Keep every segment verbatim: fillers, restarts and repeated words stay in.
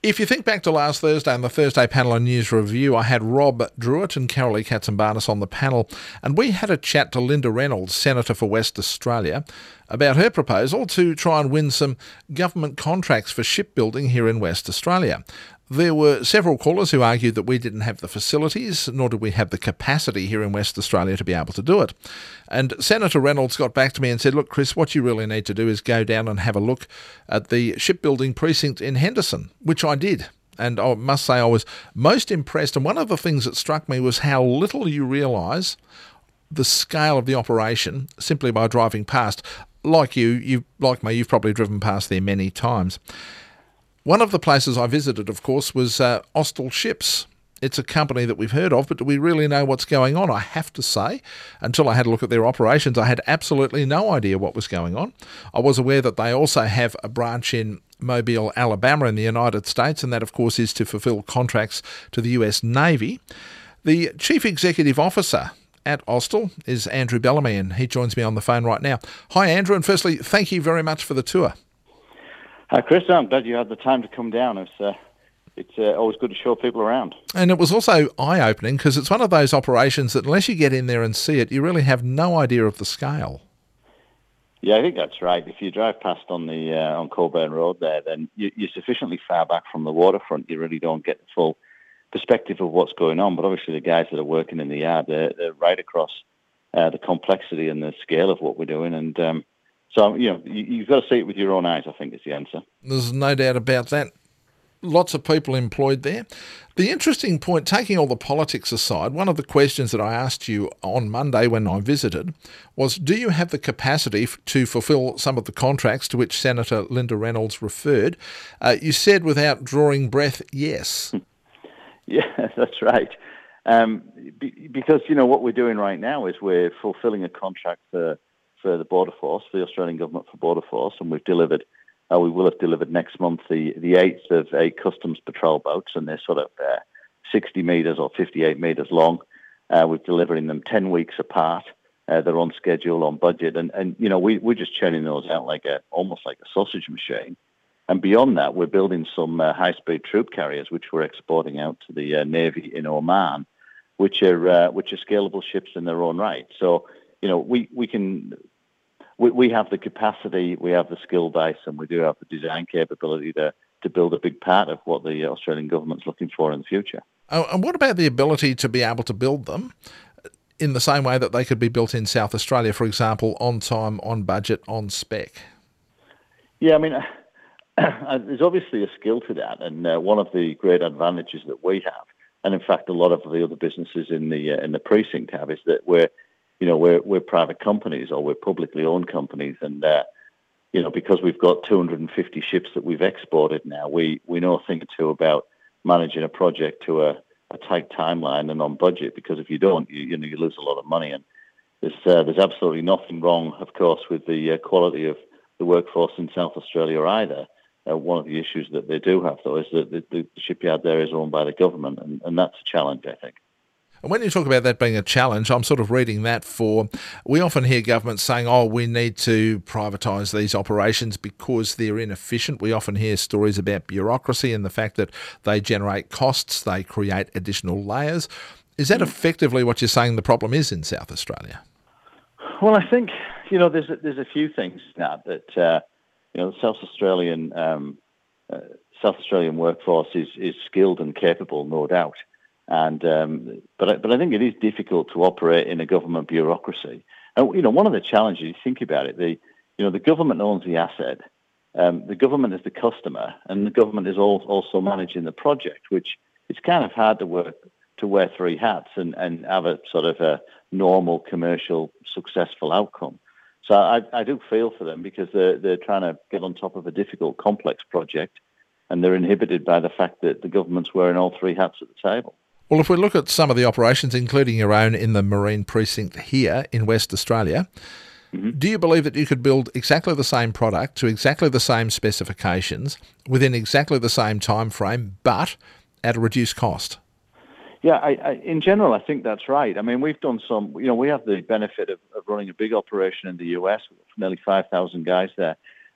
If you think back to last Thursday on the Thursday panel on News Review, I had Rob Druitt and Carolee Katsambarnis on the panel, and we had a chat to Linda Reynolds, Senator for West Australia, about her proposal to try and win some government contracts for shipbuilding here in West Australia. There were several callers who argued that we didn't have the facilities, nor did we have the capacity here in West Australia to be able to do it. And Senator Reynolds got back to me and said, look, Chris, what you really need to do is go down and have a look at the shipbuilding precinct in Henderson, which I did. And I must say I was most impressed. And one of the things that struck me was how little you realise the scale of the operation simply by driving past. Like you, you like me, you've probably driven past there many times. One of the places I visited, of course, was uh, Austal Ships. It's a company that we've heard of, but do we really know what's going on? I have to say, until I had a look at their operations, I had absolutely no idea what was going on. I was aware that they also have a branch in Mobile, Alabama in the United States, and that, of course, is to fulfil contracts to the U S Navy. The Chief Executive Officer at Austal is Andrew Bellamy, and he joins me on the phone right now. Hi, Andrew, and firstly, thank you very much for the tour. Hi, Chris. I'm glad you had the time to come down. It's, uh, it's uh, always good to show people around. And it was also eye-opening because it's one of those operations that unless you get in there and see it, you really have no idea of the scale. Yeah, I think that's right. If you drive past on the uh, on Colburn Road there, then you, you're sufficiently far back from the waterfront. You really don't get the full perspective of what's going on. But obviously the guys that are working in the yard, they're, they're right across uh, the complexity and the scale of what we're doing. And um, So, you know, you, you've got to see it with your own eyes, I think, is the answer. There's no doubt about that. Lots of people employed there. The interesting point, taking all the politics aside, one of the questions that I asked you on Monday when I visited was, do you have the capacity f- to fulfil some of the contracts to which Senator Linda Reynolds referred? Uh, you said without drawing breath, yes. Yeah, that's right. Um, be, because, you know, what we're doing right now is we're fulfilling a contract for for the Border Force, for the Australian Government for Border Force, and we've delivered, uh, we will have delivered next month the, the eighth of eight customs patrol boats, and they're sort of uh, sixty metres or fifty-eight metres long. Uh, we're delivering them ten weeks apart. Uh, they're on schedule, on budget, and, and you know, we, we're just churning those out like a, almost like a sausage machine. And beyond that, we're building some uh, high-speed troop carriers, which we're exporting out to the uh, Navy in Oman, which are uh, which are scalable ships in their own right. So, you know, we, we can... We, we have the capacity, we have the skill base, and we do have the design capability to, to build a big part of what the Australian government's looking for in the future. Oh, and what about the ability to be able to build them in the same way that they could be built in South Australia, for example, on time, on budget, on spec? Yeah, I mean, there's obviously a skill to that, and uh, one of the great advantages that we have, and in fact a lot of the other businesses in the uh, in the precinct have, is that we're You know, we're we're private companies or we're publicly owned companies, and uh, you know, because we've got two hundred fifty ships that we've exported now, we, we know a thing or two about managing a project to a, a tight timeline and on budget. Because if you don't, you, you know, you lose a lot of money. And there's uh, there's absolutely nothing wrong, of course, with the uh, quality of the workforce in South Australia either. Uh, one of the issues that they do have, though, is that the, the shipyard there is owned by the government, and, and that's a challenge, I think. And when you talk about that being a challenge, I'm sort of reading that for, we often hear governments saying, oh, we need to privatise these operations because they're inefficient. We often hear stories about bureaucracy and the fact that they generate costs, they create additional layers. Is that effectively what you're saying the problem is in South Australia? Well, I think, you know, there's a, there's a few things now that, uh, you know, the South Australian, um, uh, South Australian workforce is, is skilled and capable, no doubt. And um, but I, but I think it is difficult to operate in a government bureaucracy. And you know, one of the challenges, you think about it, the you know the government owns the asset, um, the government is the customer, and the government is all, also managing the project, which it's kind of hard to work to wear three hats and, and have a sort of a normal commercial successful outcome. So I, I do feel for them because they're they're trying to get on top of a difficult, complex project, and they're inhibited by the fact that the government's wearing all three hats at the table. Well, if we look at some of the operations, including your own in the Marine Precinct here in West Australia, mm-hmm. do you believe that you could build exactly the same product to exactly the same specifications within exactly the same time frame, but at a reduced cost? Yeah, I, I, in general, I think that's right. I mean, we've done some, you know, we have the benefit of, of running a big operation in the U S, with nearly five thousand guys there.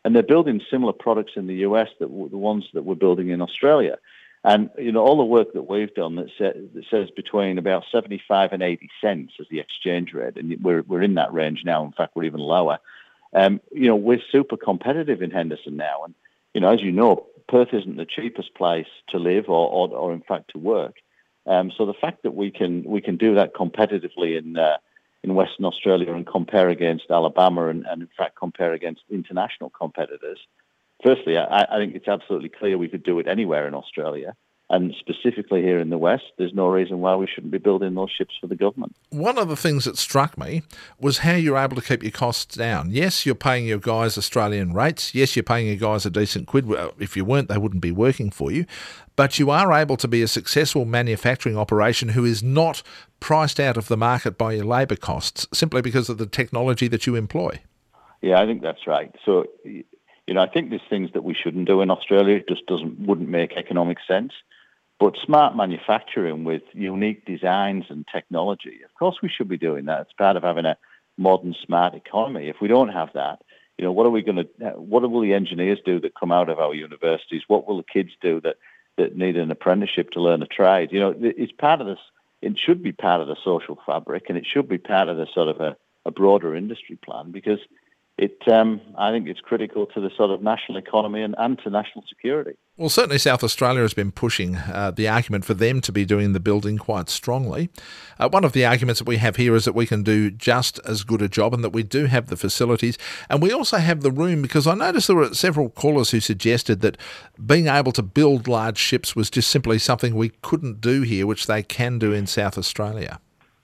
And they're building similar products in the U S that w- the ones that we're building in Australia. And, you know, all the work that we've done that, sa- that says between about seventy-five and eighty cents as the exchange rate, and we're, we're in that range now. In fact, we're even lower. Um, you know, we're super competitive in Henderson now. And, you know, as you know, Perth isn't the cheapest place to live or, or, or in fact, to work. Um, so the fact that we can we can do that competitively in uh, in Western Australia and compare against Alabama and, and in fact compare against international competitors, firstly, I, I think it's absolutely clear we could do it anywhere in Australia. And specifically here in the West, there's no reason why we shouldn't be building those ships for the government. One of the things that struck me was how you're able to keep your costs down. Yes, you're paying your guys Australian rates. Yes, you're paying your guys a decent quid. If you weren't, they wouldn't be working for you. But you are able to be a successful manufacturing operation who is not priced out of the market by your labour costs simply because of the technology that you employ. Yeah, I think that's right. So, you know, I think there's things that we shouldn't do in Australia. It just doesn't wouldn't make economic sense. But smart manufacturing with unique designs and technology, of course we should be doing that. It's part of having a modern, smart economy. If we don't have that, you know, what are we going to, what will the engineers do that come out of our universities? What will the kids do that, that need an apprenticeship to learn a trade? You know, it's part of this, it should be part of the social fabric, and it should be part of the sort of a, a broader industry plan, because it, um, I think it's critical to the sort of national economy and, and to national security. Well, certainly South Australia has been pushing uh, the argument for them to be doing the building quite strongly. Uh, one of the arguments that we have here is that we can do just as good a job and that we do have the facilities. And we also have the room, because I noticed there were several callers who suggested that being able to build large ships was just simply something we couldn't do here, which they can do in South Australia.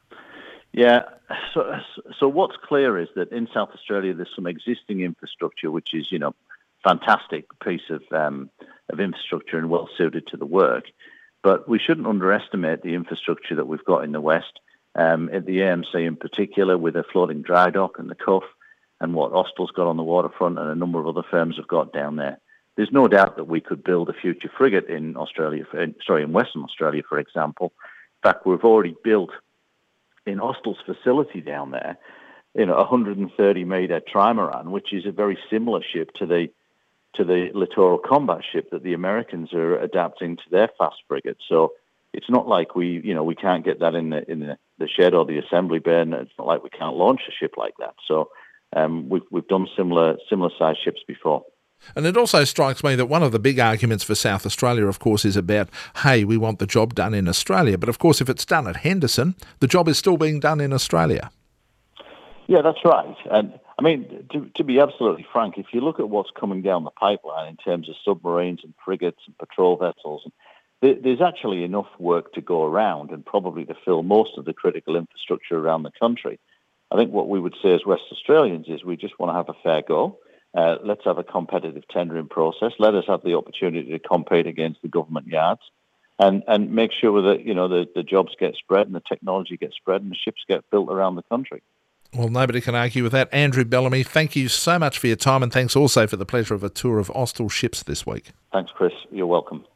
Yeah, so so what's clear is that in South Australia there's some existing infrastructure which is, you know, fantastic piece of um, of infrastructure and well suited to the work. But we shouldn't underestimate the infrastructure that we've got in the West, um, at the A M C in particular, with a floating dry dock and the Cuff, and what Austal's got on the waterfront and a number of other firms have got down there. There's no doubt that we could build a future frigate in Australia, for, sorry, in Western Australia, for example. In fact, we've already built in Austal's facility down there, you know, a one hundred thirty metre trimaran, which is a very similar ship to the to the littoral combat ship that the Americans are adapting to their fast frigate. So it's not like we, you know, we can't get that in the in the, the shed or the assembly bay, and it's not like we can't launch a ship like that. So um, we've we've done similar similar size ships before. And it also strikes me that one of the big arguments for South Australia, of course, is about, hey, we want the job done in Australia. But, of course, if it's done at Henderson, the job is still being done in Australia. Yeah, that's right. And, I mean, to, to be absolutely frank, if you look at what's coming down the pipeline in terms of submarines and frigates and patrol vessels, there, there's actually enough work to go around and probably to fill most of the critical infrastructure around the country. I think what we would say as West Australians is we just want to have a fair go. Uh, let's have a competitive tendering process. Let us have the opportunity to compete against the government yards, and, and make sure that, you know, the, the jobs get spread and the technology gets spread and the ships get built around the country. Well, nobody can argue with that. Andrew Bellamy, thank you so much for your time, and thanks also for the pleasure of a tour of Austal ships this week. Thanks, Chris. You're welcome.